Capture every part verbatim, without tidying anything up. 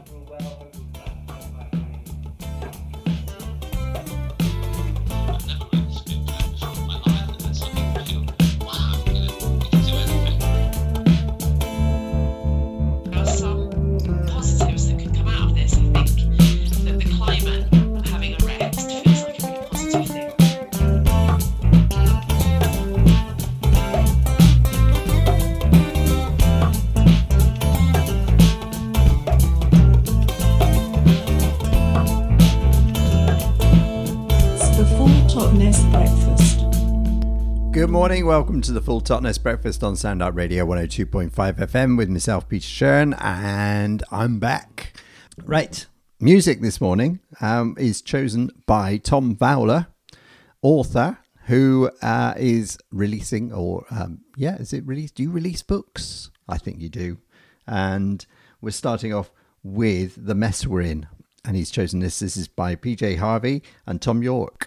Good morning, welcome to the Full Totness Breakfast on Sound Art Radio one oh two point five F M with myself, Peter Shern, and I'm back. Right, music this morning um, is chosen by Tom Fowler, author, who uh, is releasing, or um, yeah, is it released? Do you release books? I think you do. And we're starting off with The Mess We're In, and he's chosen this. This is by P J Harvey and Tom York.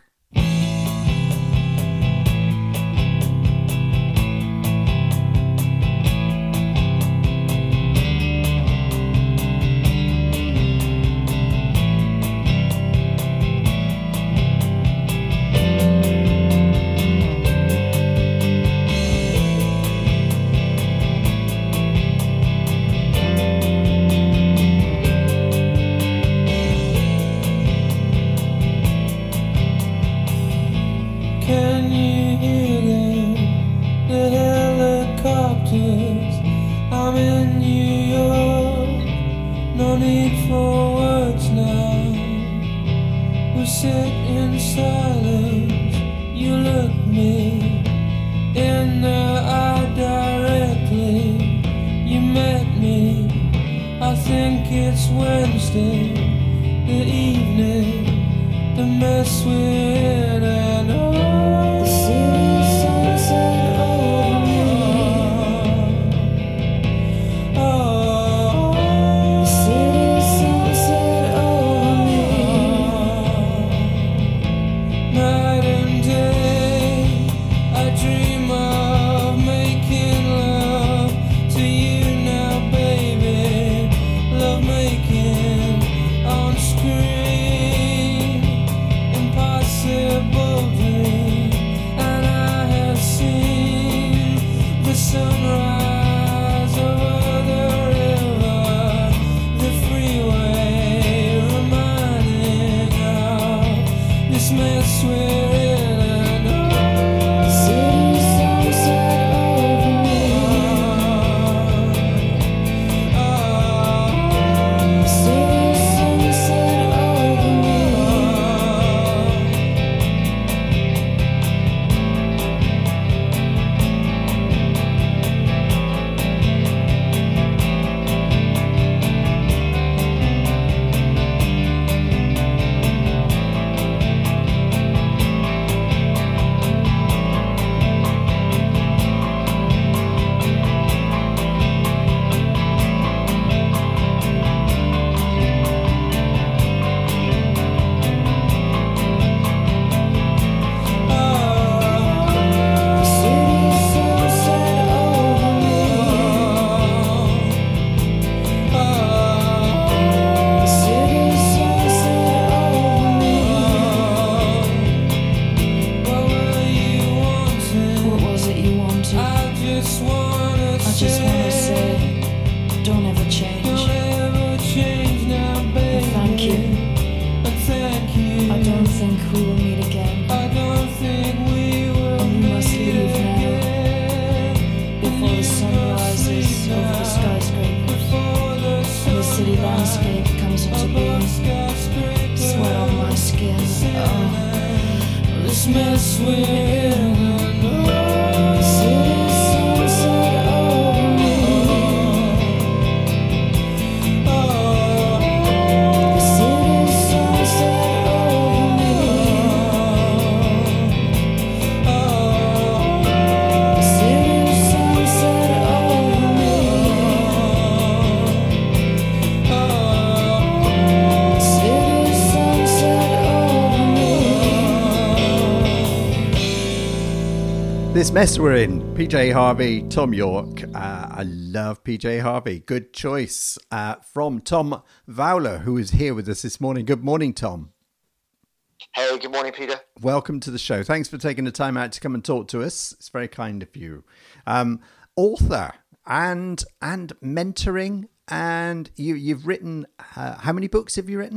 This Mess We're In, P J Harvey, Tom York, uh, I love P J Harvey. Good choice uh, from Tom Fowler, who is here with us this morning. Good morning, Tom. Hey, good morning, Peter. Welcome to the show. Thanks for taking the time out to come and talk to us. It's very kind of you. Um, author and and mentoring, and you you've written. Uh, how many books have you written?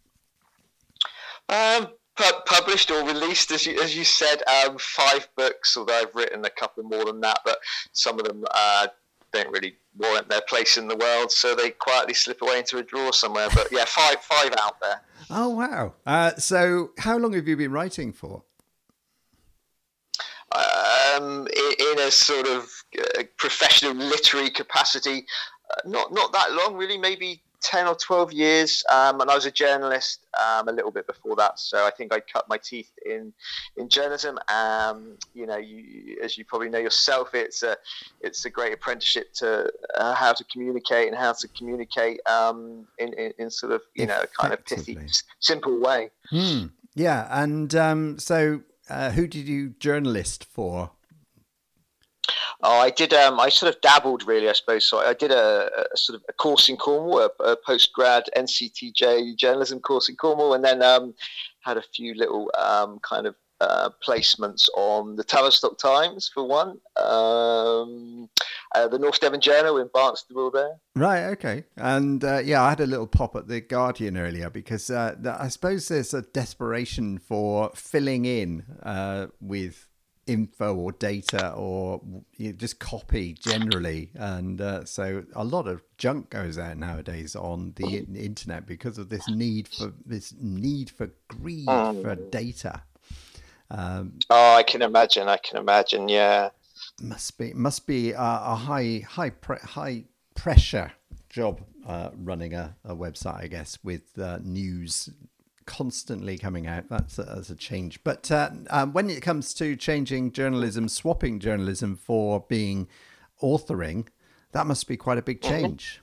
Um, pu- published or released, as you as you said, um, five books. Although I've written a couple more than that, but some of them uh, don't really warrant their place in the world, so they quietly slip away into a drawer somewhere. But yeah, five five out there. Oh, wow. Uh, so how long have you been writing for? Um, in, in a sort of uh, professional literary capacity, uh, not not that long, really, maybe ten or twelve years. Um, and I was a journalist um, a little bit before that. So I think I cut my teeth in, in journalism. Um, you know, you, as you probably know yourself, it's a, it's a great apprenticeship to uh, how to communicate and how to communicate um, in, in, in sort of, you know, kind of pithy, simple way. Hmm. Yeah. And um, so uh, who did you journalist for? Oh, I did. Um, I sort of dabbled, really, I suppose. So I did a, a sort of a course in Cornwall, a, a post-grad N C T J journalism course in Cornwall, and then um, had a few little um, kind of uh, placements on the Tavistock Times for one, um, uh, the North Devon Journal in Barnstaple there. Right. Okay. And uh, yeah, I had a little pop at the Guardian earlier because uh, I suppose there's a desperation for filling in uh, with info or data or you know, just copy generally, and uh, so a lot of junk goes out nowadays on the internet because of this need for this need for greed um, for data. Um, oh, I can imagine. I can imagine. Yeah, must be must be a, a high high pre- high pressure job uh, running a, a website, I guess, with uh, news constantly coming out. That's a, that's a change. But uh, um, when it comes to changing journalism, swapping journalism for being authoring, that must be quite a big change.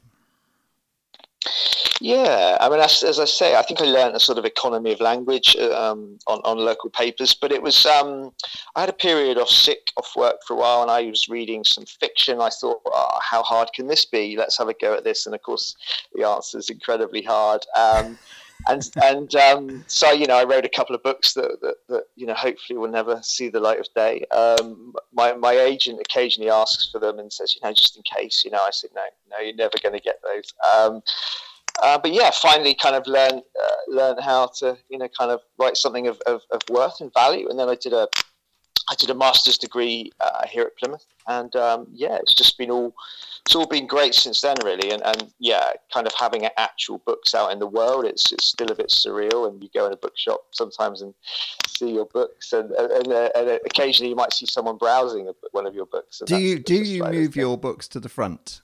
Yeah, I mean, as, as I say, I think I learned a sort of economy of language um, on, on local papers, but it was, um, I had a period of sick off work for a while and I was reading some fiction. I thought, oh, how hard can this be? Let's have a go at this. And of course, the answer is incredibly hard. Um, And and um, so, you know, I wrote a couple of books that, that, that, you know, hopefully will never see the light of day. Um, my, my agent occasionally asks for them and says, you know, just in case, you know, I said, no, no, you're never going to get those. Um, uh, but yeah, finally kind of learn, uh, learn how to, you know, kind of write something of, of, of worth and value. And then I did a, I did a master's degree uh, here at Plymouth. And um, yeah, it's just been all, it's all been great since then, really. And, and yeah, kind of having actual books out in the world, it's, it's still a bit surreal. And you go in a bookshop sometimes and see your books, and, and, uh, and occasionally you might see someone browsing one of your books. And do you do you move your books to the front?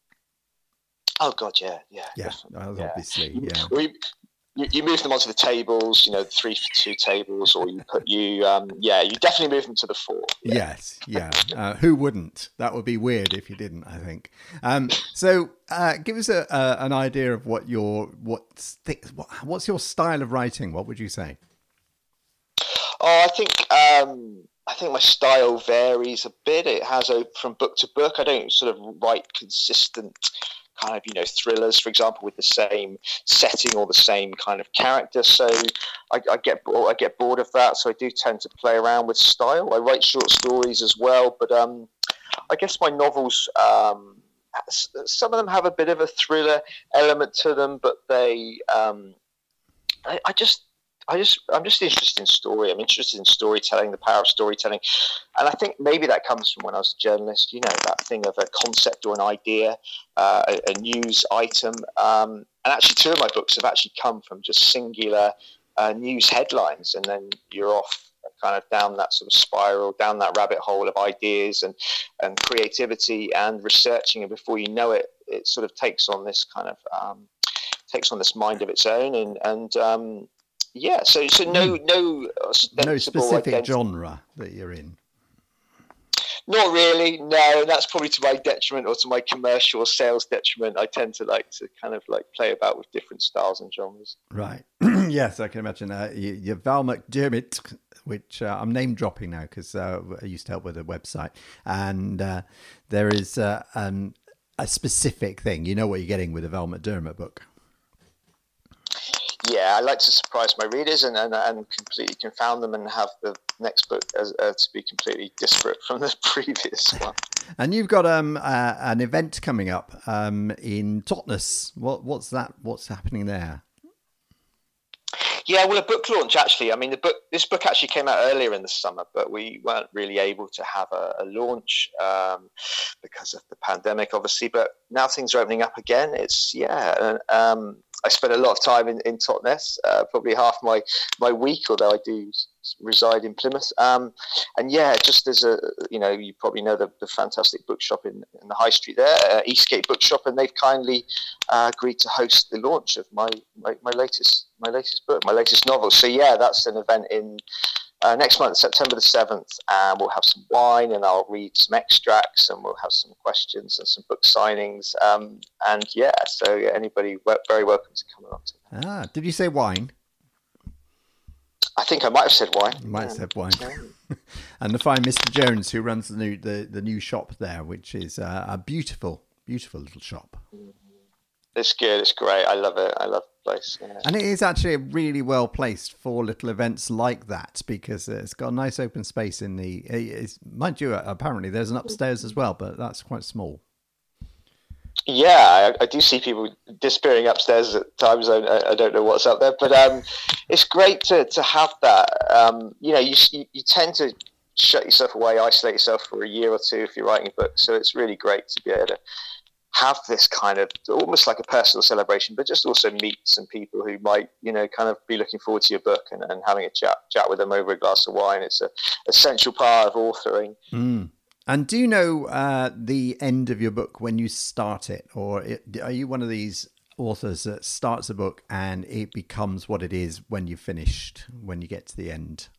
Oh God, yeah, yeah, yeah, yeah. obviously, yeah. We, You, you move them onto the tables, you know, the three for two tables, or you put you, um, yeah, you definitely move them to the fore. Yeah. Yes, yeah. Uh, who wouldn't? That would be weird if you didn't, I think. Um, so, uh, give us a, uh, an idea of what your what's what, what's your style of writing? What would you say? Oh, I think um, I think my style varies a bit. It has a from book to book. I don't sort of write consistent kind of, you know, thrillers, for example, with the same setting or the same kind of character. So I, I get I get bored of that. So I do tend to play around with style. I write short stories as well, but um, I guess my novels, um, some of them have a bit of a thriller element to them, but they, um, I, I just. I just, I'm just interested in story. I'm interested in storytelling, the power of storytelling. And I think maybe that comes from when I was a journalist, you know, that thing of a concept or an idea, uh, a, a news item. Um, and actually two of my books have actually come from just singular uh, news headlines. And then you're off kind of down that sort of spiral, down that rabbit hole of ideas and, and creativity and researching. And before you know it, it sort of takes on this kind of, um, takes on this mind of its own. And, and, um, Yeah, so so no no no specific identity. Genre that you're in. Not really, no. And that's probably to my detriment or to my commercial sales detriment. I tend to like to kind of like play about with different styles and genres. Right. Yes, I can imagine. Uh, you, you're Val McDermott, which uh, I'm name dropping now because uh, I used to help with a website. And uh, there is uh, um, a specific thing. You know what you're getting with a Val McDermott book. Yeah, I like to surprise my readers and, and, and completely confound them and have the next book as, uh, to be completely disparate from the previous one. And you've got um uh, an event coming up um in Totnes. What what's that? What's happening there? Yeah, well, a book launch actually. I mean, the book. This book actually came out earlier in the summer, but we weren't really able to have a, a launch um, because of the pandemic, obviously. But now things are opening up again. It's yeah. Um, I spent a lot of time in in Totnes, uh, probably half my my week, although I do reside in Plymouth. Um, and yeah, just as a you know, you probably know the, the fantastic bookshop in, in the high street there, uh, Eastgate Bookshop, and they've kindly uh, agreed to host the launch of my, my my latest my latest book, my latest novel. So yeah, that's an event in uh, next month, September the seventh, and we'll have some wine, and I'll read some extracts, and we'll have some questions and some book signings. Um, and yeah, so yeah, anybody very welcome to come along to that. Ah, did you say wine? I think I might have said wine. You might have said wine. And the fine Mister Jones, who runs the new the, the new shop there, which is uh, a beautiful, beautiful little shop. It's good. It's great. I love it. I love the place. Yeah. And it is actually really well placed for little events like that because it's got a nice open space in the. It's, mind you, apparently there's an upstairs as well, but that's quite small. Yeah, I, I do see people disappearing upstairs at times. I, I don't know what's up there, but um, it's great to, to have that. Um, you know, you, you you tend to shut yourself away, isolate yourself for a year or two if you're writing a book. So it's really great to be able to have this kind of almost like a personal celebration, but just also meet some people who might, you know, kind of be looking forward to your book and, and having a chat chat with them over a glass of wine. It's a essential part of authoring. Mm. And do you know uh, the end of your book when you start it? Or it, are you one of these authors that starts a book and it becomes what it is when you've finished, when you get to the end?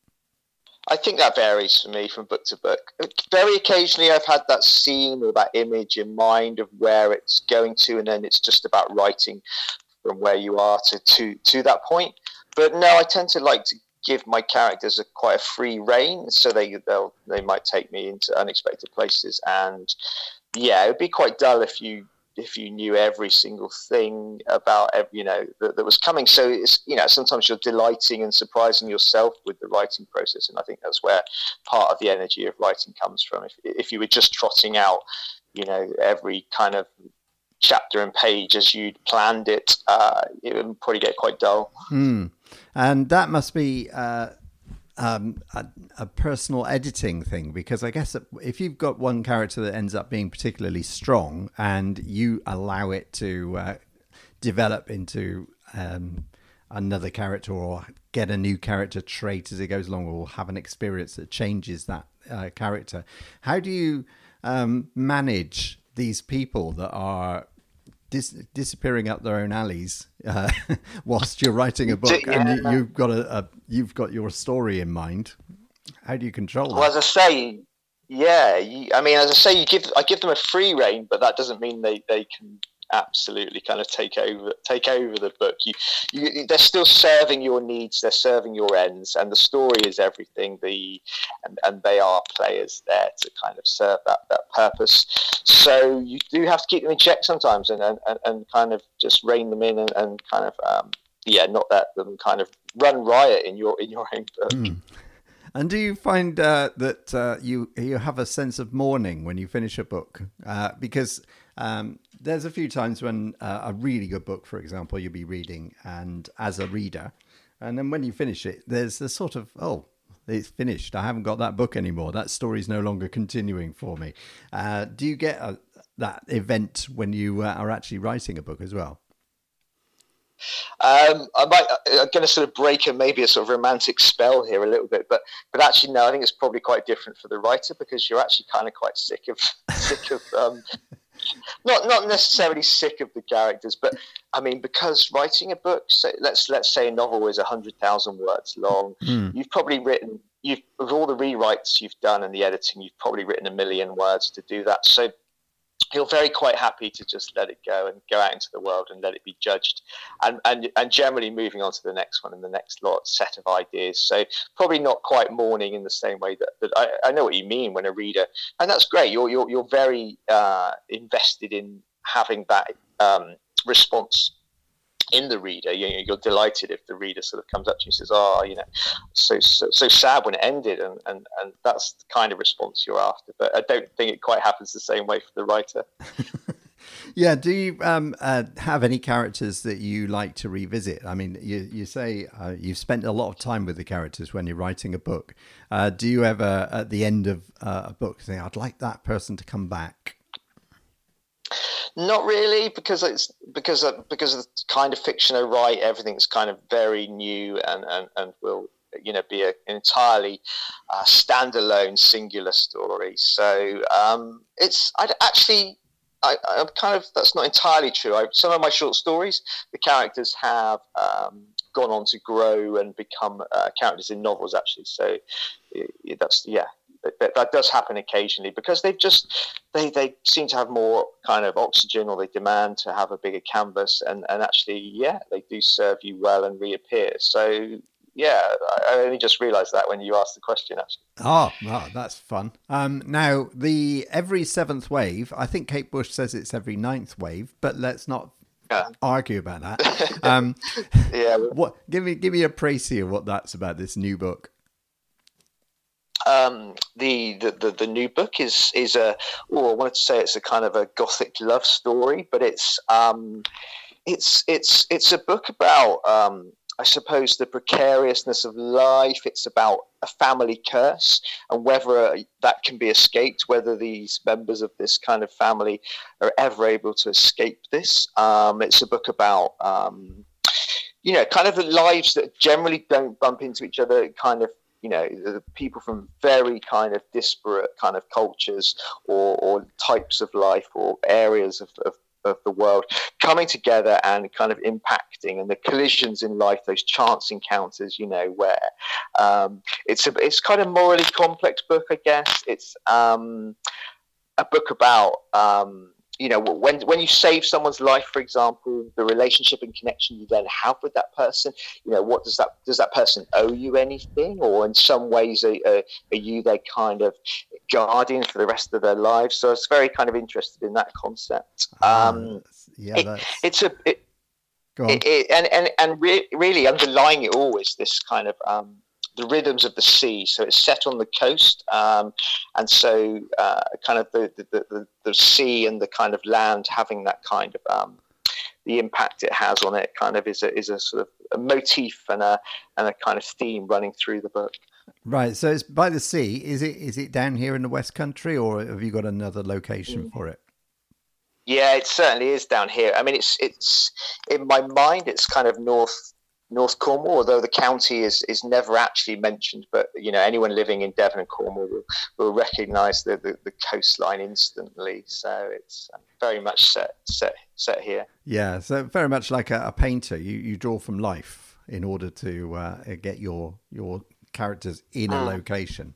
I think that varies for me from book to book. Very occasionally I've had that scene or that image in mind of where it's going to, and then it's just about writing from where you are to, to, to that point. But no, I tend to like to give my characters a quite a free rein, so they they'll they might take me into unexpected places. And yeah, it'd be quite dull if you if you knew every single thing about you know that, that was coming. So it's you know sometimes you're delighting and surprising yourself with the writing process, and I think that's where part of the energy of writing comes from. If if you were just trotting out, you know, every kind of chapter and page as you'd planned it, uh, it would probably get quite dull. Mm. And that must be uh, um, a, a personal editing thing, because I guess if you've got one character that ends up being particularly strong and you allow it to uh, develop into um, another character or get a new character trait as it goes along, or have an experience that changes that uh, character, how do you um, manage these people that are Dis- disappearing up their own alleys uh, whilst you're writing a book, yeah. and you, you've got a, a you've got your story in mind? How do you control that? Well, as I say, yeah, you, I mean, as I say, you give I give them a free rein, but that doesn't mean they, they can absolutely kind of take over take over the book. You, you they're still serving your needs, they're serving your ends, and the story is everything. The and, and they are players there to kind of serve that, that purpose. So you do have to keep them in check sometimes, and and, and kind of just rein them in, and, and kind of um, yeah, not let them kind of run riot in your in your own book. Mm. And do you find uh, that uh, you you have a sense of mourning when you finish a book? Uh, because um, there's a few times when uh, a really good book, for example, you'll be reading, and as a reader, and then when you finish it, there's a sort of, oh, it's finished. I haven't got that book anymore. That story's no longer continuing for me. Uh, do you get a, that event when you uh, are actually writing a book as well? Um, I might, I'm going to sort of break a maybe a sort of romantic spell here a little bit, but but actually no, I think it's probably quite different for the writer, because you're actually kind of quite sick of sick of um, not not necessarily sick of the characters, but I mean, because writing a book, so let's let's say a novel is a hundred thousand words long, mm. you've probably written you've with all the rewrites you've done and the editing, you've probably written a million words to do that. So you're very quite happy to just let it go and go out into the world and let it be judged, and and and generally moving on to the next one and the next lot set of ideas. So probably not quite mourning in the same way that, that I, I know what you mean when a reader, and that's great. You're you're you're very uh, invested in having that um, response in the reader. You know, you're delighted if the reader sort of comes up to you and says, "Oh, you know, so so, so sad when it ended," and, and and that's the kind of response you're after. But I don't think it quite happens the same way for the writer. Yeah. Do you um, uh, have any characters that you like to revisit? I mean, you you say uh, you've spent a lot of time with the characters when you're writing a book. Uh, do you ever, at the end of uh, a book, say, "I'd like that person to come back"? Not really, because it's because of, because of the kind of fiction I write. Everything's kind of very new and, and, and will you know be a, an entirely uh, standalone, singular story. So um, it's I actually I, I'm kind of that's not entirely true. I, some of my short stories, the characters have um, gone on to grow and become uh, characters in novels. Actually, so that's yeah. That, that does happen occasionally because they've just they, they seem to have more kind of oxygen, or they demand to have a bigger canvas, and, and actually yeah they do serve you well and reappear. So yeah, I only just realized that when you asked the question actually. Oh, oh that's fun. Um, now the every seventh wave, I think Kate Bush says it's every ninth wave, but let's not yeah. argue about that. Um, yeah, what give me give me a précis of what that's about, this new book. Um, the, the, the, the new book is, is a, oh, I wanted to say it's a kind of a gothic love story, but it's, um, it's, it's, it's a book about, um, I suppose, the precariousness of life. It's about a family curse and whether that can be escaped, whether these members of this kind of family are ever able to escape this. Um, it's a book about, um, you know, kind of the lives that generally don't bump into each other, kind of, you know, the people from very kind of disparate kind of cultures or, or types of life or areas of, of, of the world coming together and kind of impacting, and the collisions in life, those chance encounters, you know, where um, it's a, it's kind of morally complex book, I guess. It's um, a book about, um, you know, when when you save someone's life, for example, the relationship and connection you then have with that person. You know, what does that does that person owe you anything, or in some ways are, are, are you their kind of guardian for the rest of their lives? So it's very kind of interested in that concept. Um, uh, yeah, it, it's a it, Go on. It, it, and and and re- really underlying it all is this kind of um, the rhythms of the sea. So it's set on the coast, um, and so uh, kind of the, the, the, the sea and the kind of land having that kind of um, the impact it has on it kind of is a is a sort of a motif and a and a kind of theme running through the book. Right. So it's by the sea. Is it is it down here in the West Country, or have you got another location mm. for it? Yeah, it certainly is down here. I mean, it's it's in my mind, it's kind of north. North Cornwall, although the county is, is never actually mentioned, but you know anyone living in Devon and Cornwall will, will recognise the, the, the coastline instantly. So it's very much set set set here. Yeah, so very much like a, a painter, you, you draw from life in order to uh, get your your characters in mm. a location.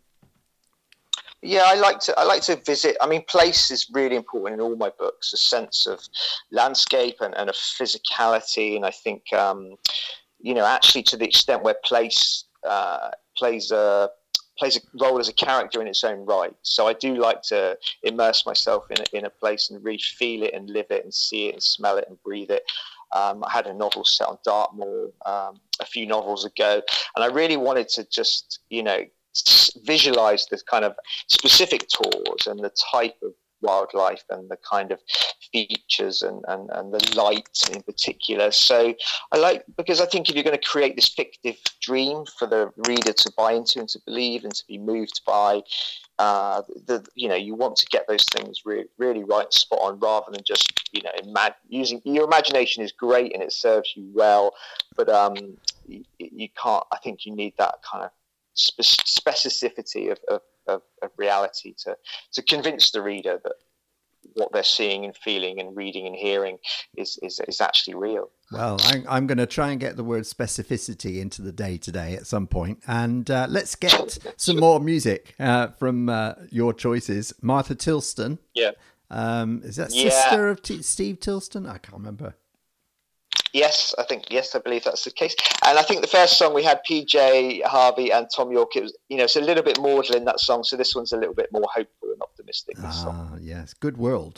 Yeah, I like to I like to visit. I mean, place is really important in all my books. A sense of landscape and, and of physicality, and I think. Um, You know, actually, to the extent where place uh, plays a plays a role as a character in its own right. So I do like to immerse myself in a, in a place and really feel it and live it and see it and smell it and breathe it. Um, I had a novel set on Dartmoor um, a few novels ago, and I really wanted to just, you know, visualize the kind of specific tours and the type of wildlife and the kind of features and, and, and the light in particular. So I like, because I think if you're going to create this fictive dream for the reader to buy into and to believe and to be moved by, uh, the you know, you want to get those things really, really right and spot on, rather than just, you know, imag- using your imagination is great and it serves you well, but um, you, you can't, I think you need that kind of spe- specificity of, of Of, of reality to to convince the reader that what they're seeing and feeling and reading and hearing is is, is actually real. Well, I'm, I'm going to try and get the word specificity into the day today at some point. And uh, let's get some more music uh, from uh, your choices. Martha Tilston. Yeah. Um, is that yeah. sister of T- Steve Tilston? I can't remember. Yes, I think, yes, I believe that's the case. And I think the first song we had P J Harvey and Tom York, it was, you know, it's a little bit maudlin, that song. So this one's a little bit more hopeful and optimistic. This ah, song. yes. Good World.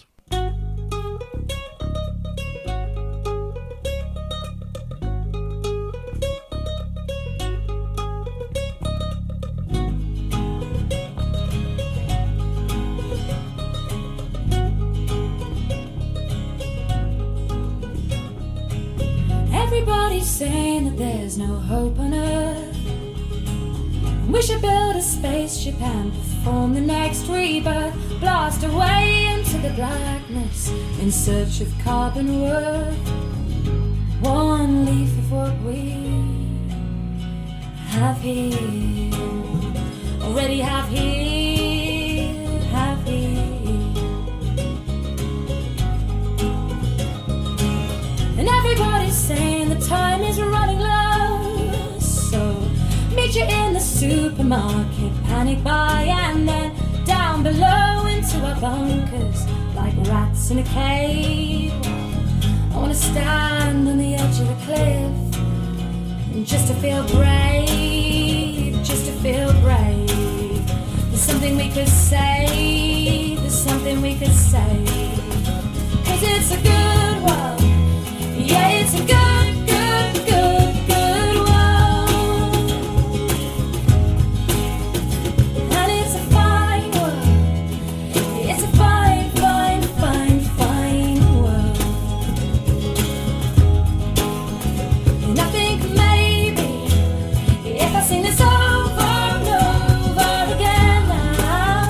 Everybody's saying that there's no hope on Earth. We should build a spaceship and perform the next rebirth. Blast away into the blackness in search of carbon worth. One leaf of what we have here, already have here, have here. And everybody's saying the time is running low. So meet you in the supermarket, panic buy, and then down below into our bunkers like rats in a cave. I wanna stand on the edge of a cliff, and just to feel brave, just to feel brave. There's something we could say, there's something we could say. 'Cause it's a good world. Yeah, it's a good, good, good, good world. And it's a fine world. It's a fine, fine, fine, fine world. And I think maybe if I sing this over and over again now,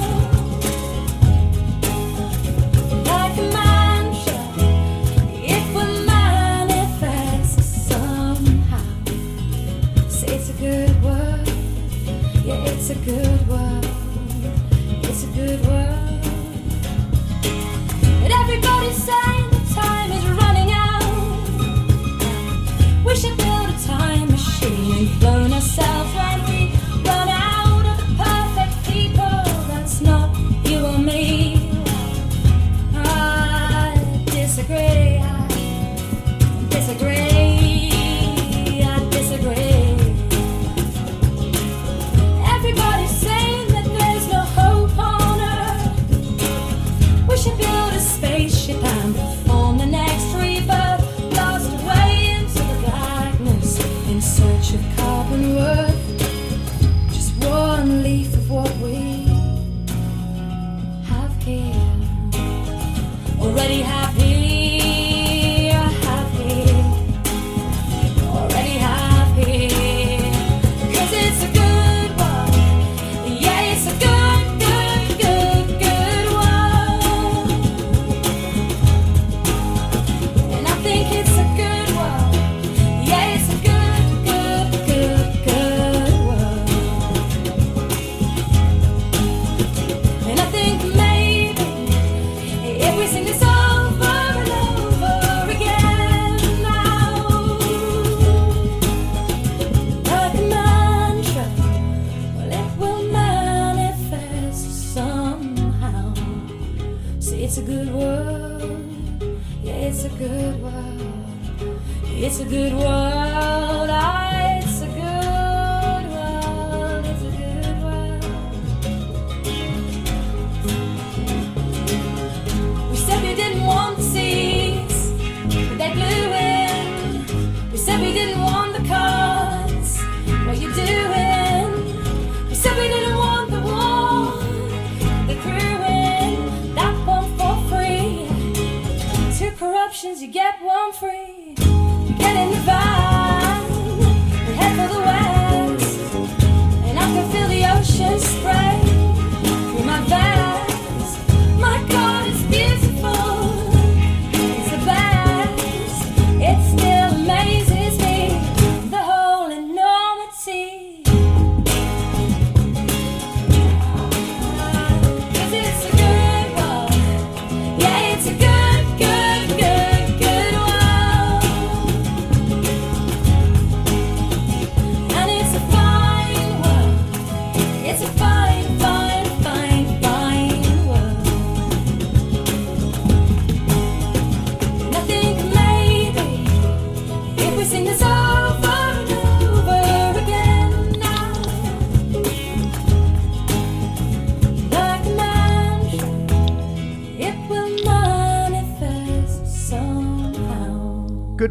like a mantra, it will good world, yeah, it's a good world, it's a good world. And everybody's saying the time is running out. We should build a time machine and clone ourselves when we run out of the perfect people. That's not you or me. I disagree, I disagree, I disagree. Everybody's saying that there's no hope on Earth. We should build a spaceship and perform the next rebirth. Blast away into the blackness in search of carbon worth. Just one leaf of what we have here, already have here, have here, already have here. 'Cause it's a good It's a good world, yeah, it's a good world, it's a good world, ah, it's a good world, it's a good world. We said we didn't want seas, but they blew in. We said we didn't want the cards, what you doing? We said we didn't want the war, the crewing, that one for free. Two corruptions, you get one free. You get in the van and head for the west, and I can feel the ocean spray through my vest. My God, it's beautiful, it's the best. It still amazes me, the whole enormity. 'Cause it's a good world, yeah, it's a good, good, good, good world.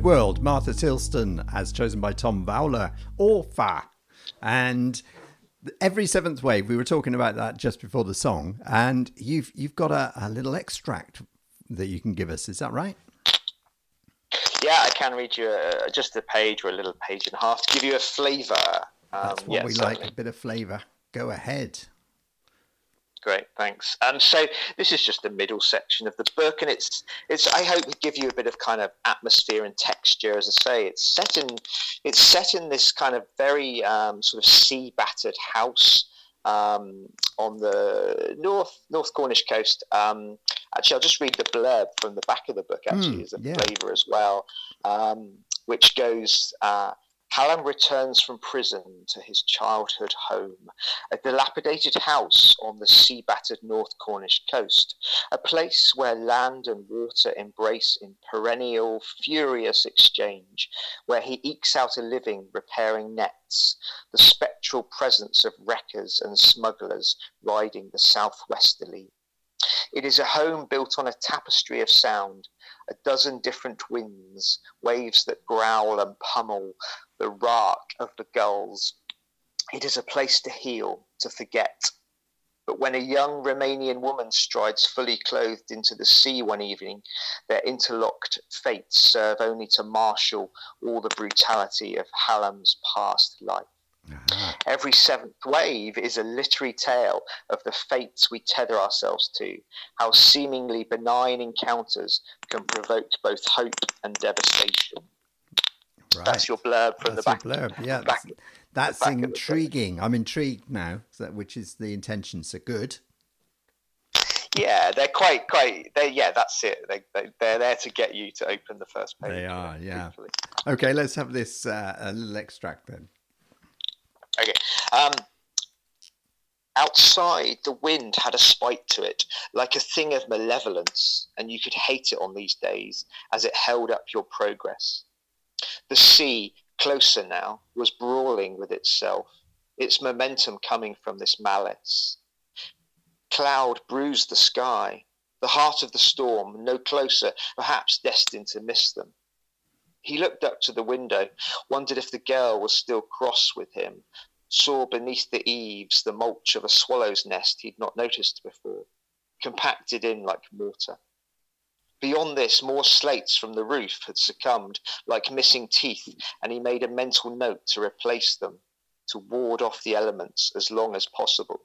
World, Martha Tilston, as chosen by Tom Fowler, Orpha. And every seventh wave, we were talking about that just before the song, and you've you've got a, a little extract that you can give us. Is that right? Yeah, I can read you a, just a page or a little page and a half to give you a flavour. Um, That's what yeah, we certainly. like, a bit of flavour. Go ahead. Great, thanks. Um, so this is just the middle section of the book, and it's it's. I hope it give you a bit of kind of atmosphere and texture. As I say, it's set in it's set in this kind of very um, sort of sea battered house um, on the north North Cornish coast. Um, actually, I'll just read the blurb from the back of the book. Actually, Mm, as a yeah. flavour as well, um, which goes. Uh, Hallam returns from prison to his childhood home, a dilapidated house on the sea-battered North Cornish coast, a place where land and water embrace in perennial, furious exchange, where he ekes out a living repairing nets, the spectral presence of wreckers and smugglers riding the southwesterly. It is a home built on a tapestry of sound, a dozen different winds, waves that growl and pummel, the bark of the gulls. It is a place to heal, to forget. But when a young Romanian woman strides fully clothed into the sea one evening, their interlocked fates serve only to marshal all the brutality of Hallam's past life. Ah, Every seventh wave is a literary tale of the fates we tether ourselves to, how seemingly benign encounters can provoke both hope and devastation. right. That's your blurb from That's the back. your blurb. Yeah, back- that's, that's back of the book. intriguing. I'm intrigued now, so- which is the intention. So good. Yeah, they're quite, quite. They, yeah, that's it. They, they, they're there to get you to open the first page. They are, yeah. hopefully. Okay, let's have this uh, a little extract then. Okay. Um, outside, the wind had a spite to it, like a thing of malevolence, and you could hate it on these days as it held up your progress. The sea, closer now, was brawling with itself, its momentum coming from this malice. Cloud bruised the sky, the heart of the storm, no closer, perhaps destined to miss them. He looked up to the window, wondered if the girl was still cross with him, saw beneath the eaves the mulch of a swallow's nest he'd not noticed before, compacted in like mortar. Beyond this, more slates from the roof had succumbed like missing teeth, and he made a mental note to replace them, to ward off the elements as long as possible.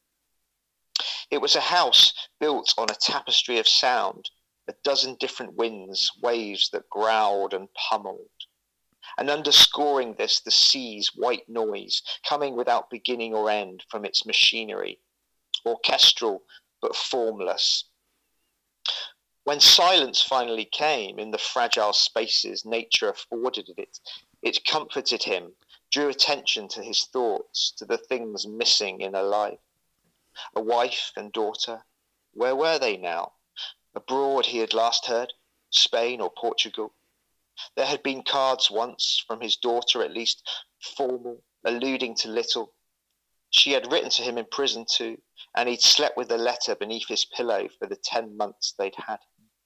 It was a house built on a tapestry of sound, a dozen different winds, waves that growled and pummeled. And underscoring this, the sea's white noise, coming without beginning or end from its machinery, orchestral but formless. When silence finally came in the fragile spaces nature afforded it, it comforted him, drew attention to his thoughts, to the things missing in a life. A wife and daughter, where were they now? Abroad he had last heard, Spain or Portugal. There had been cards once, from his daughter at least, formal, alluding to little. She had written to him in prison too, and he'd slept with the letter beneath his pillow for the ten months they'd had.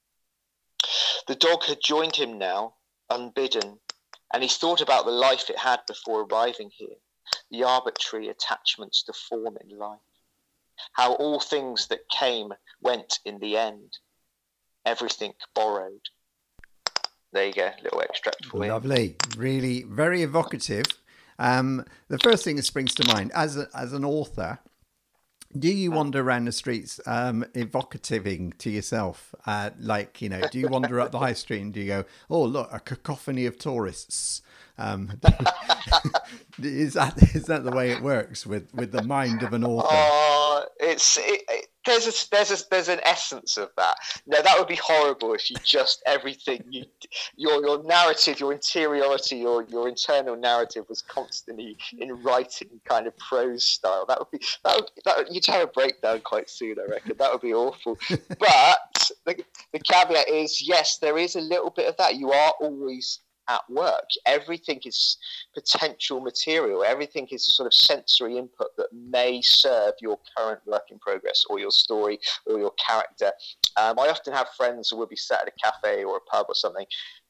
The dog had joined him now, unbidden, and he thought about the life it had before arriving here, the arbitrary attachments to form in life, how all things that came went in the end, everything borrowed. There you go, little extract for you. Lovely, really very evocative. Um, the first thing that springs to mind, as a, as an author, do you wander around the streets um, evocativing to yourself? Uh, like, you know, do you wander up the high street and do you go, oh, look, a cacophony of tourists? Um, is that is that the way it works with, with the mind of an author? Oh, it's it, it, there's a there's a there's an essence of that. No, that would be horrible if you just everything you your your narrative, your interiority, your your internal narrative was constantly in writing kind of prose style. That would be that would, that would, you'd have a breakdown quite soon, I reckon. That would be awful. But the, the caveat is, yes, there is a little bit of that. You are always at work. Everything is potential material. Everything is a sort of sensory input that may serve your current work in progress or your story or your character. Um, I often have friends who will be sat at a cafe or a pub or something,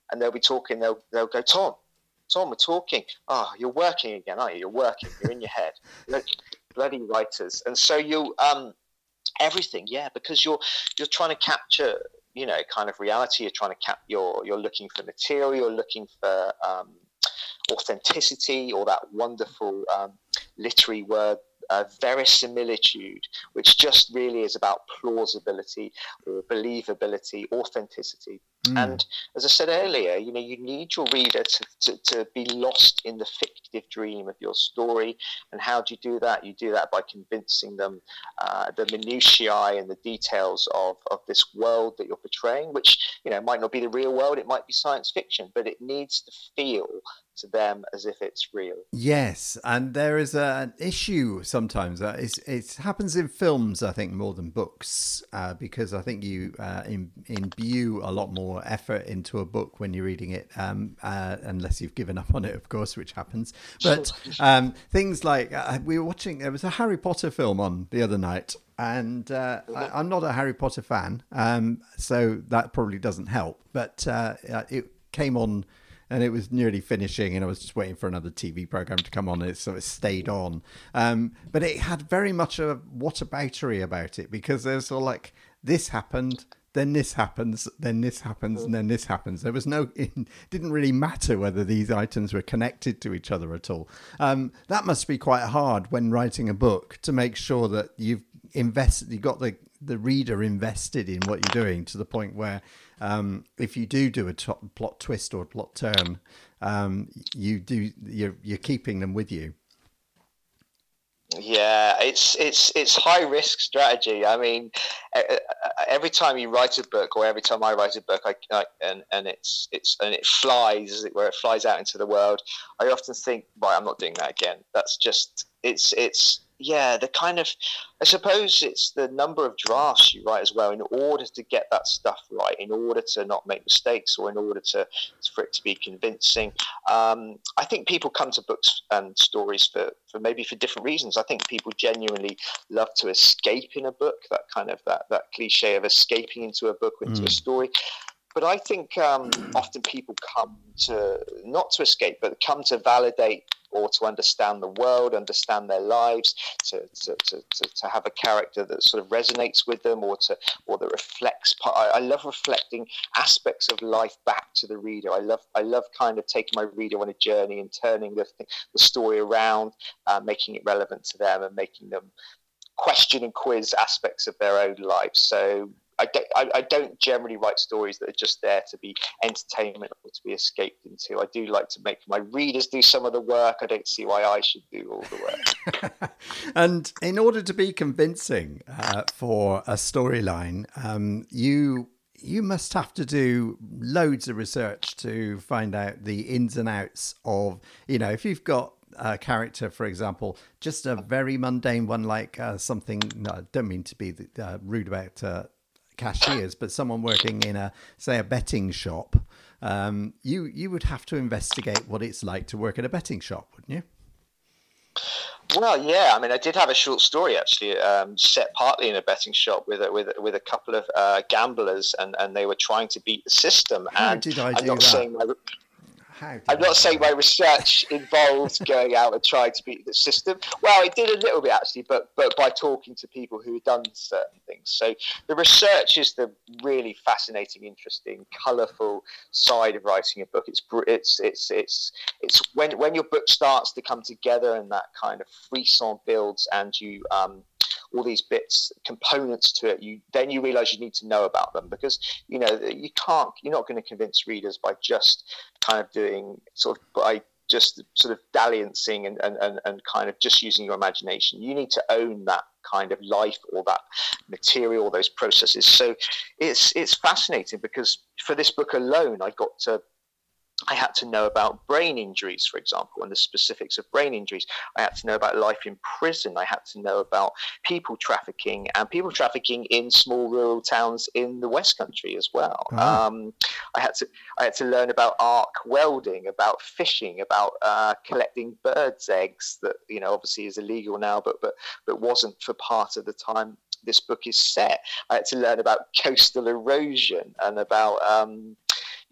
and they'll be talking. They'll they'll go, Tom, Tom, we're talking. Oh, you're working again, aren't you? You're working. You're in your head. Look, bloody writers. And so you um everything, yeah, because you're you're trying to capture, you know, kind of reality. You're trying to cap. You're you're looking for material. You're looking for um, authenticity, or that wonderful um, literary word, uh, verisimilitude, which just really is about plausibility or believability, authenticity. Mm. And as I said earlier, you know, you need your reader to, to, to be lost in the fictive dream of your story. And how do you do that? You do that by convincing them uh, the minutiae and the details of, of this world that you're portraying, which, you know, might not be the real world. It might be science fiction, but it needs to feel to them as if it's real. Yes, and there is a, an issue sometimes. Uh, it's, it happens in films, I think, more than books, uh, because I think you uh, in, imbue a lot more effort into a book when you're reading it, um, uh, unless you've given up on it, of course, which happens. But um, things like, uh, we were watching, there was a Harry Potter film on the other night, and uh, I, I'm not a Harry Potter fan, um, so that probably doesn't help. But uh, it came on, and it was nearly finishing, and I was just waiting for another T V program to come on. And it sort of stayed on, um, but it had very much a whataboutery about it, because there's sort of like, this happened, then this happens, then this happens, and then this happens. There was no, it didn't really matter whether these items were connected to each other at all. Um, that must be quite hard when writing a book, to make sure that you've invested, you got the the reader invested in what you're doing, to the point where um, if you do do a t- plot twist or a plot turn, um, you do you're you're keeping them with you. Yeah, it's it's it's high risk strategy. I mean, every time you write a book, or every time I write a book, I, I and and it's it's and it flies, as it were, it flies out into the world. I often think, right, I'm not doing that again. That's just it's it's. Yeah, the kind of, I suppose it's the number of drafts you write as well, in order to get that stuff right, in order to not make mistakes, or in order to for it to be convincing. Um, I think people come to books and stories for, for maybe for different reasons. I think people genuinely love to escape in a book, that kind of that, that cliche of escaping into a book, into mm. a story. But I think um, often people come to, not to escape, but come to validate, or to understand the world, understand their lives, to to, to, to, to have a character that sort of resonates with them, or to or that reflects. I, I love reflecting aspects of life back to the reader. I love I love kind of taking my reader on a journey and turning the the story around, uh, making it relevant to them, and making them question and quiz aspects of their own life. So I don't, I, I don't generally write stories that are just there to be entertainment or to be escaped into. I do like to make my readers do some of the work. I don't see why I should do all the work. And in order to be convincing uh, for a storyline, um, you you must have to do loads of research to find out the ins and outs of, you know, if you've got a character, for example, just a very mundane one, like uh, something, no, I don't mean to be uh, rude about uh, cashiers, but someone working in a, say, a betting shop, um, you you would have to investigate what it's like to work at a betting shop, wouldn't you? Well, yeah. I mean, I did have a short story actually, um, set partly in a betting shop with a, with a, with a couple of uh, gamblers, and, and they were trying to beat the system. How and did I I'm do not that? saying my, How I'm not saying my research involved going out and trying to beat the system. Well, it did a little bit actually, but but by talking to people who had done certain things. So the research is the really fascinating, interesting, colourful side of writing a book. It's it's it's it's it's when when your book starts to come together and that kind of frisson builds, and you um. all these bits, components to it, you then you realize you need to know about them, because you know you can't you're not going to convince readers by just kind of doing sort of by just sort of dalliancing and, and, and, and kind of just using your imagination. You need to own that kind of life, or that material, those processes. So it's it's fascinating, because for this book alone I got to I had to know about brain injuries, for example, and the specifics of brain injuries. I had to know about life in prison. I had to know about people trafficking, and people trafficking in small rural towns in the West Country as well. Oh. Um, I had to I had to learn about arc welding, about fishing, about uh, collecting birds' eggs that, you know, obviously is illegal now, but but but wasn't for part of the time this book is set. I had to learn about coastal erosion and about um,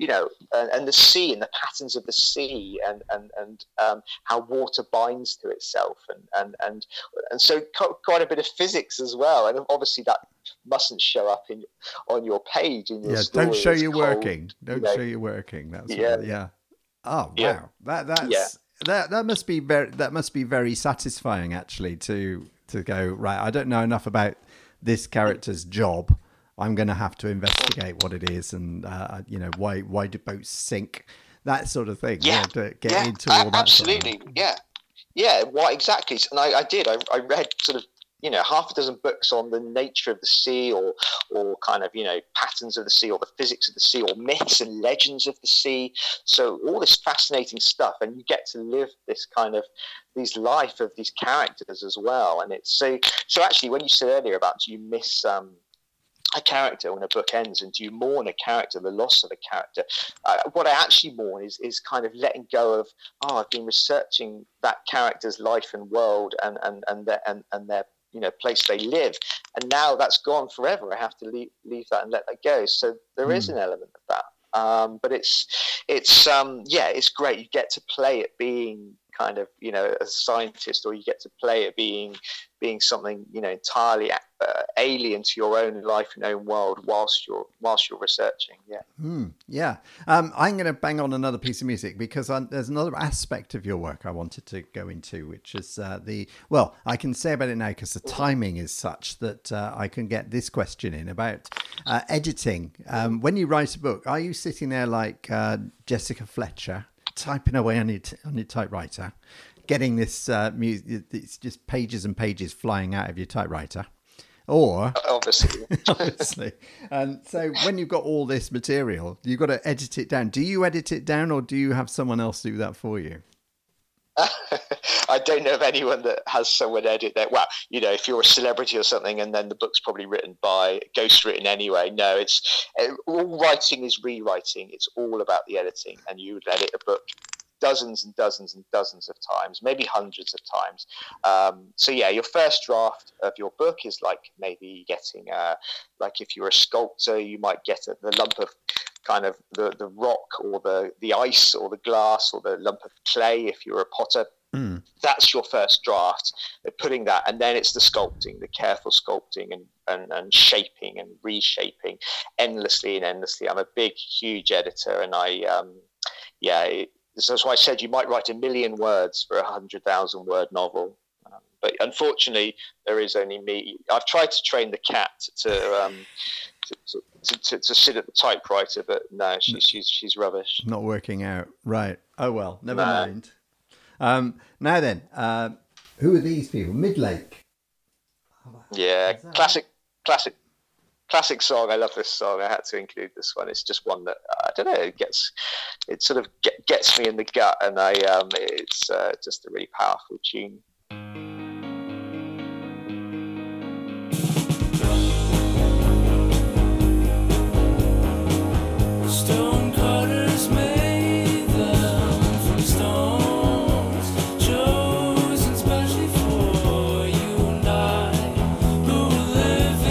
you know, and, and the sea and the patterns of the sea, and and and um, how water binds to itself, and and and and so quite a bit of physics as well. And obviously that mustn't show up in on your page in your yeah, story. Don't show it's you cold, working. Don't you know. show you working. That's Yeah. what, yeah. Oh wow, Yeah. that that's Yeah. that that must be very that must be very satisfying actually to to go right. I don't know enough about this character's job. I'm going to have to investigate what it is, and uh, you know, why why do boats sink, that sort of thing. Yeah, to get yeah, into all that. absolutely, sort of... yeah, yeah. Why exactly? And I, I did. I, I read sort of, you know, half a dozen books on the nature of the sea, or or kind of, you know, patterns of the sea, or the physics of the sea, or myths and legends of the sea. So all this fascinating stuff, and you get to live this kind of these life of these characters as well. And it's so so actually, when you said earlier about do you miss um, a character when a book ends, and do you mourn a character, the loss of a character? Uh, what I actually mourn is is kind of letting go of, oh, I've been researching that character's life and world, and and and their and, and their you know place they live, and now that's gone forever. I have to leave leave that and let that go. So there mm. is an element of that, um, but it's it's um, yeah, it's great. You get to play it being kind of, you know, a scientist, or you get to play it being being something, you know, entirely uh, alien to your own life and own world whilst you're whilst you're researching. Yeah. Mm, yeah. Um, I'm going to bang on another piece of music because I, there's another aspect of your work I wanted to go into, which is uh, the, well, I can say about it now because the timing is such that uh, I can get this question in about uh, editing. Um, when you write a book, are you sitting there like uh, Jessica Fletcher, typing away on your, t- on your typewriter, getting this uh, music, it's just pages and pages flying out of your typewriter? Or obviously, obviously, and so when you've got all this material, you've got to edit it down. Do you edit it down, or do you have someone else do that for you? I don't know of anyone that has someone edit that. Well, you know, if you're a celebrity or something, and then the book's probably written by ghost written anyway. No, it's all writing is rewriting. It's all about the editing, and you would edit a book dozens and dozens and dozens of times, maybe hundreds of times. Um, so yeah, your first draft of your book is like maybe getting, uh, like if you're a sculptor, you might get a, the lump of kind of the, the rock, or the, the ice, or the glass, or the lump of clay if you're a potter. Mm. That's your first draft, putting that, and then it's the sculpting, the careful sculpting and, and, and shaping and reshaping endlessly and endlessly. I'm a big, huge editor, and I, um, yeah, it, that's why I said you might write a million words for a hundred thousand word novel. Um, but unfortunately, there is only me. I've tried to train the cat to um, to, to, to, to sit at the typewriter, but no, she's she's she's rubbish. Not working out. Right. Oh well, never no. mind. Um, now then, uh, who are these people? Midlake. Yeah, classic, classic. Classic song. I love this song. I had to include this one. It's just one that I don't know. It gets, it sort of get, gets me in the gut, and I um, it's uh, just a really powerful tune. Stone cutters made them from stones, chosen specially for you and I, who live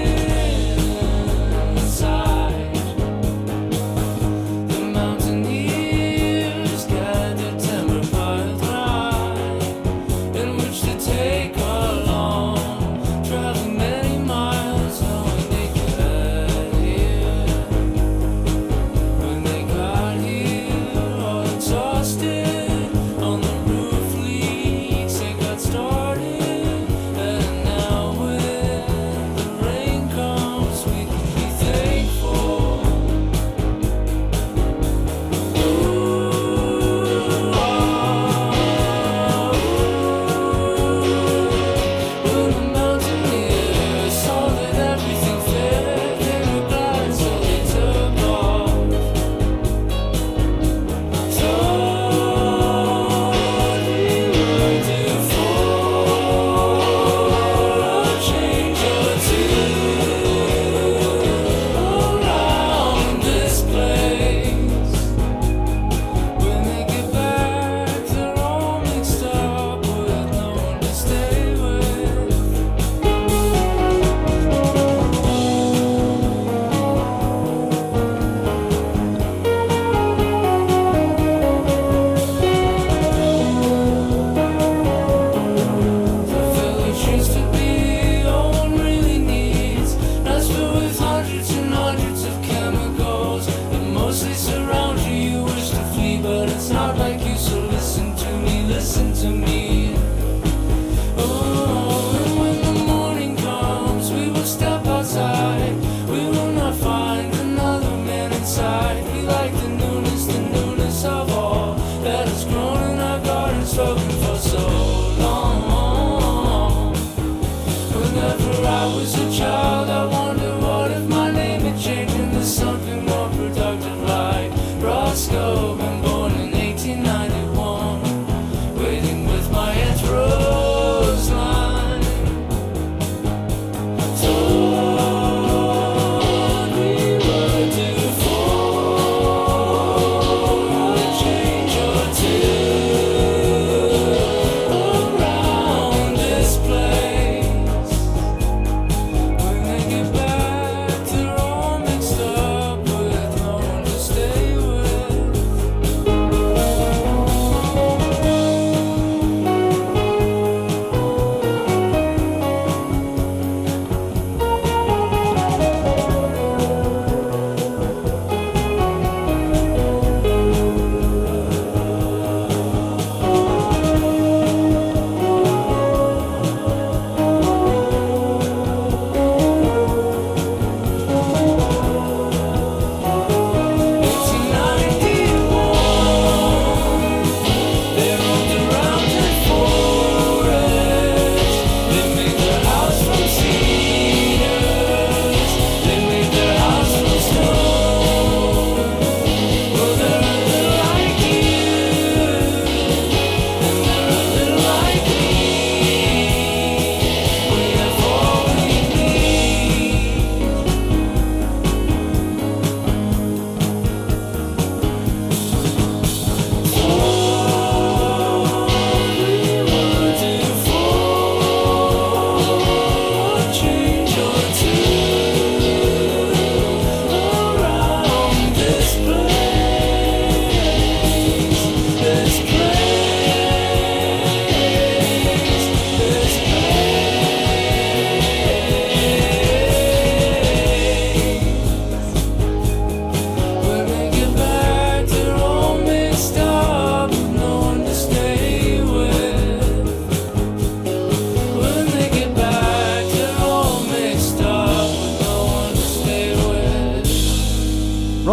inside. The mountaineers gathered timber piled high.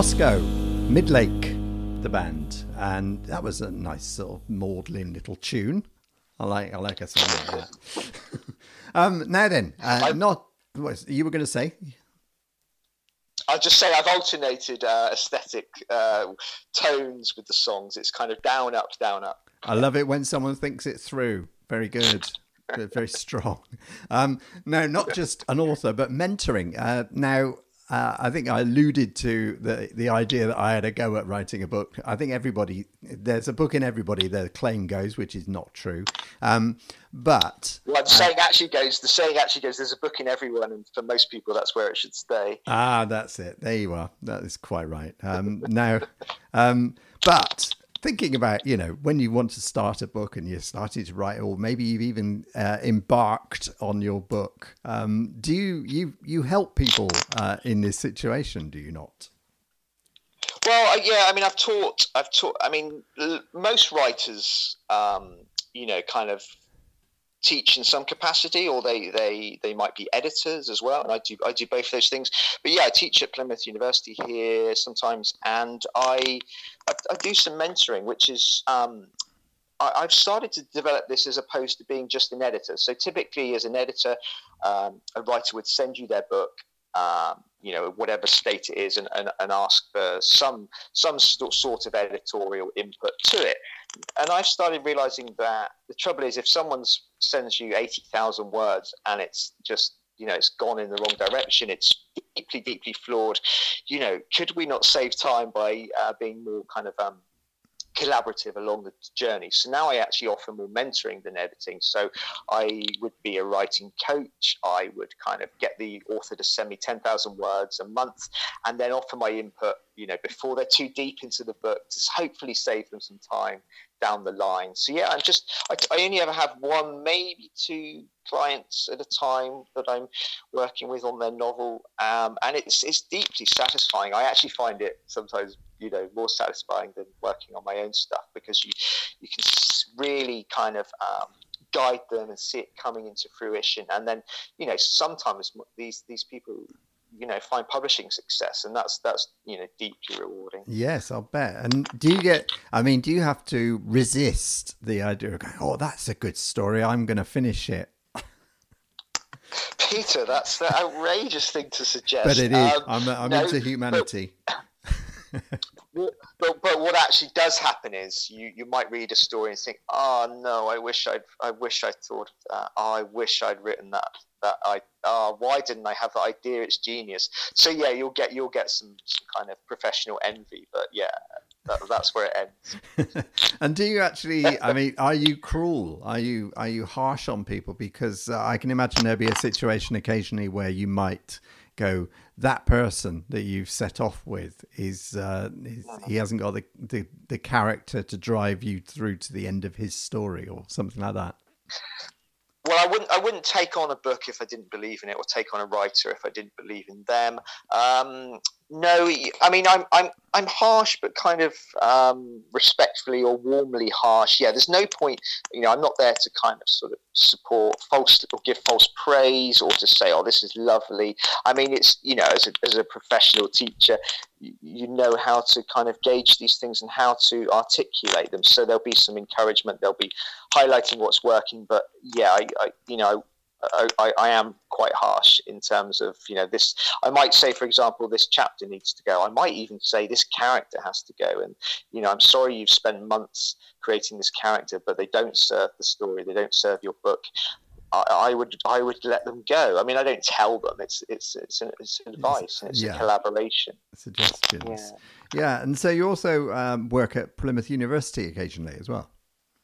Roscoe, Midlake, the band, and that was a nice sort of maudlin little tune. I like I like a song like that. um, now then, uh, not what you were going to say. I'll just say I've alternated uh, aesthetic uh, tones with the songs. It's kind of down, up, down, up. I love it when someone thinks it through. Very good. Good, very strong. Um, no, not just an author, but mentoring. Uh, now, uh, I think I alluded to the the idea that I had a go at writing a book. I think everybody, there's a book in everybody, the claim goes, which is not true. Um, but... Well, the saying uh, actually goes, the saying actually goes, there's a book in everyone, and for most people, that's where it should stay. Ah, that's it. There you are. That is quite right. Um, now, um, but... thinking about, you know, when you want to start a book and you're starting to write, or maybe you've even uh, embarked on your book, um, do you, you you help people uh, in this situation? Do you not? Well, uh, yeah. I mean, I've taught. I've taught. I mean, l- most writers, um, you know, kind of teach in some capacity, or they, they they might be editors as well. And I do I do both those things. But yeah, I teach at Plymouth University here sometimes, and I I, I do some mentoring, which is um, I, I've started to develop this as opposed to being just an editor. So typically, as an editor, um, a writer would send you their book, um, you know, whatever state it is, and, and, and ask for some some st- sort of editorial input to it. And I've started realizing that the trouble is, if someone sends you eighty thousand words and it's just, you know, it's gone in the wrong direction, it's deeply, deeply flawed, you know, could we not save time by uh, being more kind of um, collaborative along the journey? So now I actually offer more mentoring than editing. So I would be a writing coach. I would kind of get the author to send me ten thousand words a month and then offer my input, you know, before they're too deep into the book, to hopefully save them some time down the line. So yeah, I'm just, I, I only ever have one, maybe two clients at a time that I'm working with on their novel. Um, and it's, it's deeply satisfying. I actually find it sometimes, you know, more satisfying than working on my own stuff, because you, you can really kind of, um, guide them and see it coming into fruition. And then, you know, sometimes these, these people, you know, find publishing success, and that's that's you know, deeply rewarding. Yes, I'll bet. And do you get, I mean, do you have to resist the idea of going, oh, that's a good story, I'm going to finish it? Peter, that's the outrageous thing to suggest. But it is. Um, I'm, I'm no, into humanity. But, but, but what actually does happen is you, you might read a story and think, oh no, I wish I'd I wish I'd thought of that. Oh, I wish I'd written that. That I oh, why didn't I have that idea? It's genius. So yeah, you'll get you'll get some, some kind of professional envy. But yeah, that, that's where it ends. And do you actually? I mean, are you cruel? Are you are you harsh on people? Because uh, I can imagine there'll be a situation occasionally where you might go, that person that you've set off with is, uh, is he hasn't got the, the the character to drive you through to the end of his story, or something like that. Well, I wouldn't. I wouldn't take on a book if I didn't believe in it, or take on a writer if I didn't believe in them. Um, no, I mean, I'm I'm I'm harsh, but kind of um, respectfully or warmly harsh. Yeah, there's no point. You know, I'm not there to kind of sort of support false or give false praise, or to say, "Oh, this is lovely." I mean, it's, you know, as a as a professional teacher, you, you know how to kind of gauge these things and how to articulate them. So there'll be some encouragement. There'll be highlighting what's working. But yeah, I, I you know. I, I, I am quite harsh in terms of, you know, this. I might say, for example, this chapter needs to go. I might even say this character has to go. And, you know, I'm sorry you've spent months creating this character, but they don't serve the story. They don't serve your book. I, I would I would let them go. I mean, I don't tell them. It's it's it's, an, it's advice, and it's yeah. a collaboration. Suggestions. Yeah. Yeah, and so you also um, work at Plymouth University occasionally as well.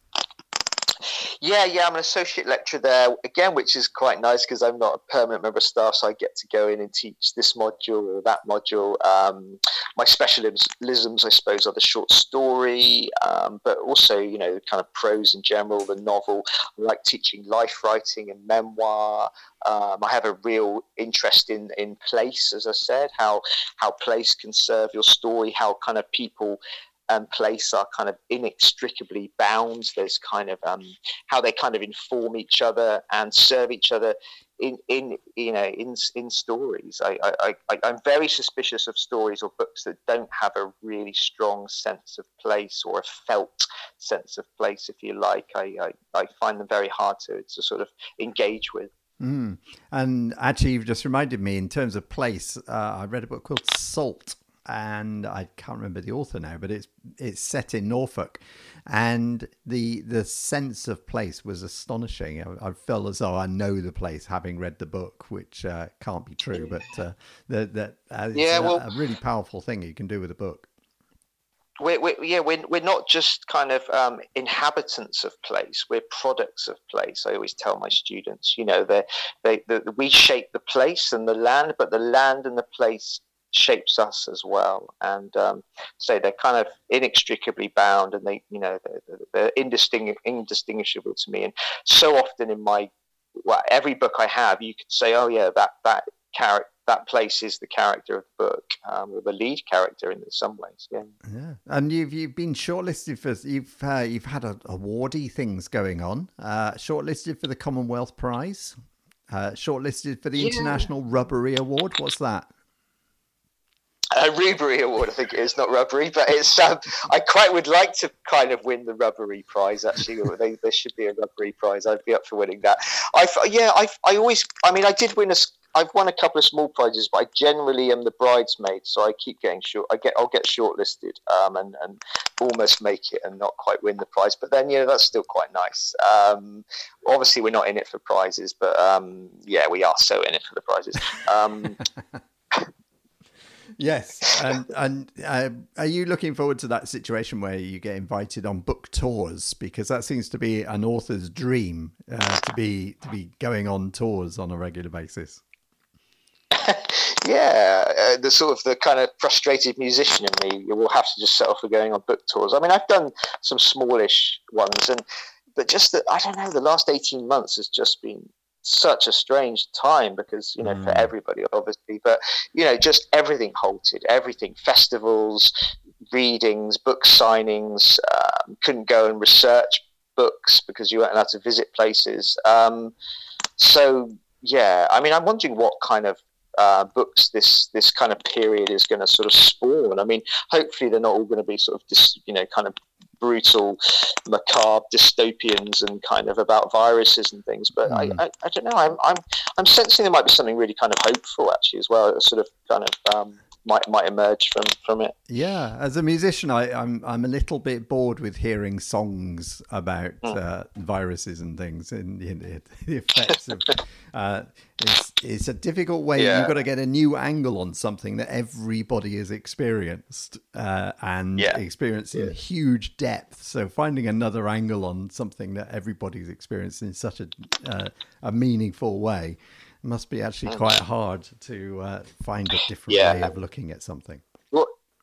Yeah, yeah, I'm an associate lecturer there, again, which is quite nice because I'm not a permanent member of staff, so I get to go in and teach this module or that module. Um, my specialisms, I suppose, are the short story, um, but also, you know, kind of prose in general, the novel. I like teaching life writing and memoir. Um, I have a real interest in, in place, as I said, how how place can serve your story, how kind of people and place are kind of inextricably bound. There's kind of um, how they kind of inform each other and serve each other in in you know in in stories. I, I, I I'm very suspicious of stories or books that don't have a really strong sense of place or a felt sense of place, if you like. I I, I find them very hard to to sort of engage with. Mm. And actually, you've just reminded me, in terms of place, uh, I read a book called Salt, and I can't remember the author now, but it's it's set in Norfolk, and the the sense of place was astonishing. I, I felt as though I know the place, having read the book, which uh, can't be true, but uh, that that uh, it's Yeah, a, well- a really powerful thing you can do with a book. We're, we're, yeah, we're, we're not just kind of um, inhabitants of place. We're products of place. I always tell my students, you know, they, they, the, we shape the place and the land, but the land and the place shapes us as well. And um, so they're kind of inextricably bound, and they, you know, they're, they're indistingu- indistinguishable to me. And so often in my, well, every book I have, you could say, oh yeah, that that character. That place is the character of the book, um, or the lead character in some ways. Yeah, Yeah, and you've you've been shortlisted for you've uh, you've had a, awardy things going on. Uh, shortlisted for the Commonwealth Prize. Uh, shortlisted for the Yeah. International Rubbery Award. What's that? a Rubery Award, I think it is, not Rubbery, but it's. Um, I quite would like to kind of win the Rubbery Prize. Actually, they, there should be a Rubbery Prize. I'd be up for winning that. I yeah, I I always. I mean, I did win a. I've won a couple of small prizes, but I generally am the bridesmaid, so I keep getting short. I get, I'll get shortlisted, um, and and almost make it and not quite win the prize. But then, you know, that's still quite nice. Um, obviously, we're not in it for prizes, but um, yeah, we are so in it for the prizes. Um, Yes, and and uh, are you looking forward to that situation where you get invited on book tours? Because that seems to be an author's dream, uh, to be to be going on tours on a regular basis. Yeah, uh, the sort of the kind of frustrated musician in me will have to just settle for going on book tours. I mean, I've done some smallish ones, and but just that, I don't know, the last eighteen months has just been such a strange time because, you know, mm. for everybody, obviously, but, you know, just everything halted, everything, festivals, readings, book signings, um, couldn't go and research books because you weren't allowed to visit places. Um, so, yeah, I mean, I'm wondering what kind of Uh, books this this kind of period is going to sort of spawn. I mean, hopefully they're not all going to be sort of dis, you know, kind of brutal, macabre dystopians and kind of about viruses and things. But mm. I, I I don't know. I'm I'm I'm sensing there might be something really kind of hopeful actually as well. Sort of kind of um, might might emerge from from it. Yeah, as a musician, I, I'm I'm a little bit bored with hearing songs about mm. uh, viruses and things and you know, the effects of. Uh, it's it's a difficult way. Yeah. You've got to get a new angle on something that everybody has experienced uh, and yeah. experienced in yeah. huge depth. So finding another angle on something that everybody's experienced in such a uh, a meaningful way must be actually quite hard to uh, find a different yeah. way of looking at something. Well,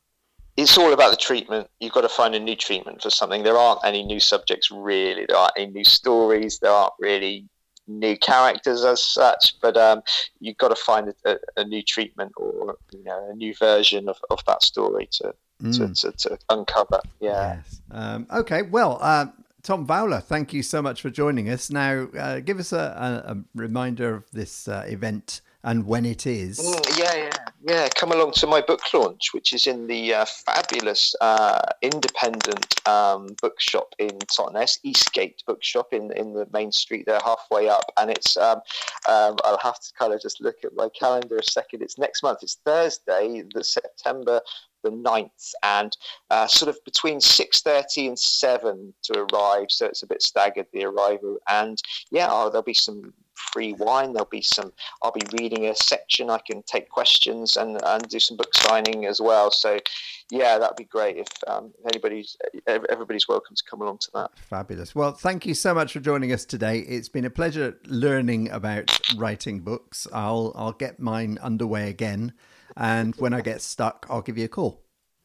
it's all about the treatment. You've got to find a new treatment for something. There aren't any new subjects really. There aren't any new stories. There aren't really new characters as such, but um, you've got to find a, a new treatment or you know a new version of, of that story to, mm. to, to to uncover. Yeah. Yes. Um, okay. Well, uh, Tom Vowler, thank you so much for joining us. Now, uh, give us a, a, a reminder of this uh, event and when it is. Mm, yeah, yeah, yeah. Come along to my book launch, which is in the uh, fabulous uh, independent um, bookshop in Totnes, Eastgate Bookshop in in the main street there, halfway up. And it's um, um, I'll have to kind of just look at my calendar a second. It's next month. It's Thursday, the September the ninth, and uh, sort of between six thirty and seven to arrive. So it's a bit staggered, the arrival. And yeah, oh, there'll be some free wine. There'll be some, I'll be reading a section. I can take questions and, and do some book signing as well. So yeah, that'd be great if um, anybody's, everybody's welcome to come along to that. Fabulous. Well, thank you so much for joining us today. It's been a pleasure learning about writing books. I'll, I'll get mine underway again. And when I get stuck, I'll give you a call.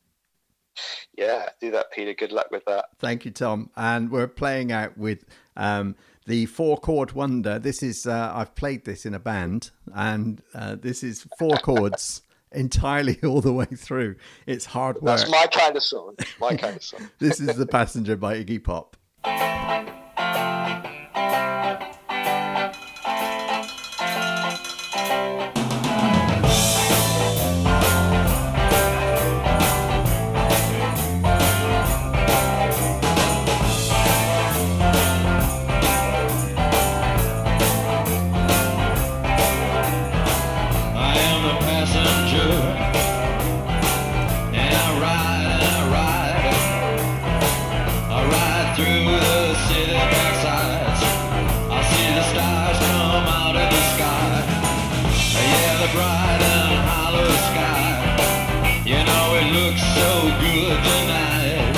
Yeah, do that, Peter. Good luck with that. Thank you, Tom. And we're playing out with um, the four chord wonder. This is, uh, I've played this in a band, and uh, this is four chords entirely all the way through. It's hard work. That's my kind of song. My kind of song. This is The Passenger by Iggy Pop. the city backsides. I see the stars come out in the sky. Yeah, the bright and hollow sky. You know it looks so good tonight.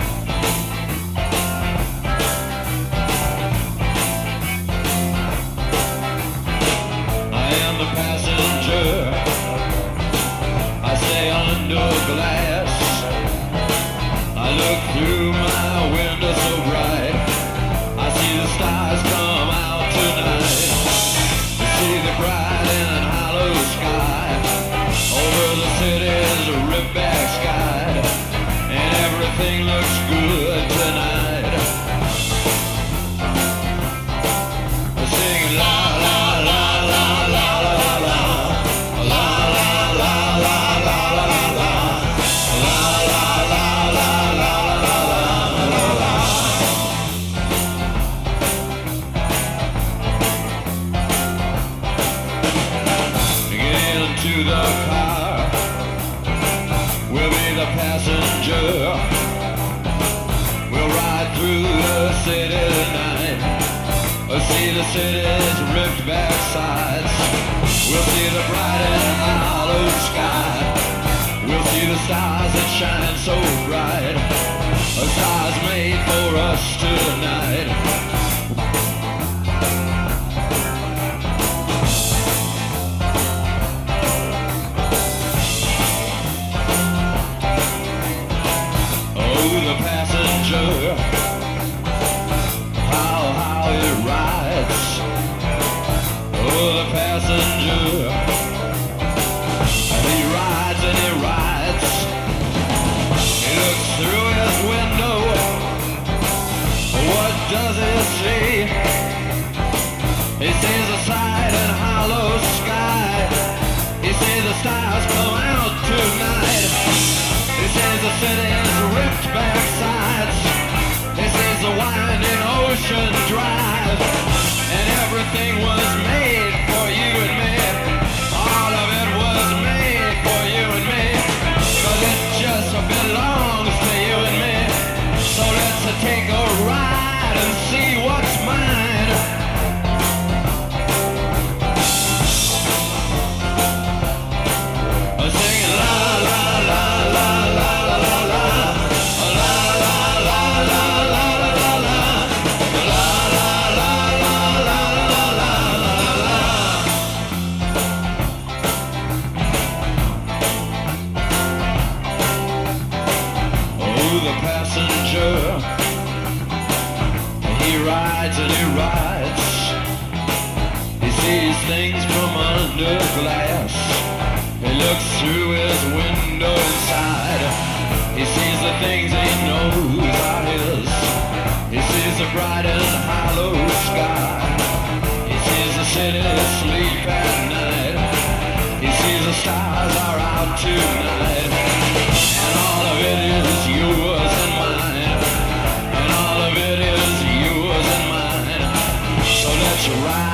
I am the passenger. I stay under glass. I look through my window so bright. I see the stars come out tonight. I see the bright and hollow sky. Over the city's ripped back sky. And everything looks good tonight. I sing la la la la la la la. La la la la la la la la. La la la la la la la la. Get into the car. We'll be the passenger. We'll ride through the city tonight. We'll see the city's ripped back sides. We'll see the bright and hollow sky. We'll see the stars that shine so bright. A stars made for us tonight. Oh, the passenger, how, how it rides. Oh, the passenger, he rides and he rides. He looks through his window. What does he see? He sees a bright and hollow sky. He sees the stars come out tonight. He sees the city's ripped back sides. He sees the winding ocean drive. And everything was made for you and me. All of it was made for you and me. Cause it just belongs to you and me. So let's take a ride and see what's mine. Singing la la la la la la la la. La la la la la la la. La la la la la la la la. Oh, the passenger, he rides and he rides. He sees things from under glass. He looks through his window inside. He sees the things he knows are his. He sees the bright and hollow sky. He sees the city sleep at night. He sees the stars are out tonight. And all of it is yours and mine. And all of it is yours and mine. So let's ride.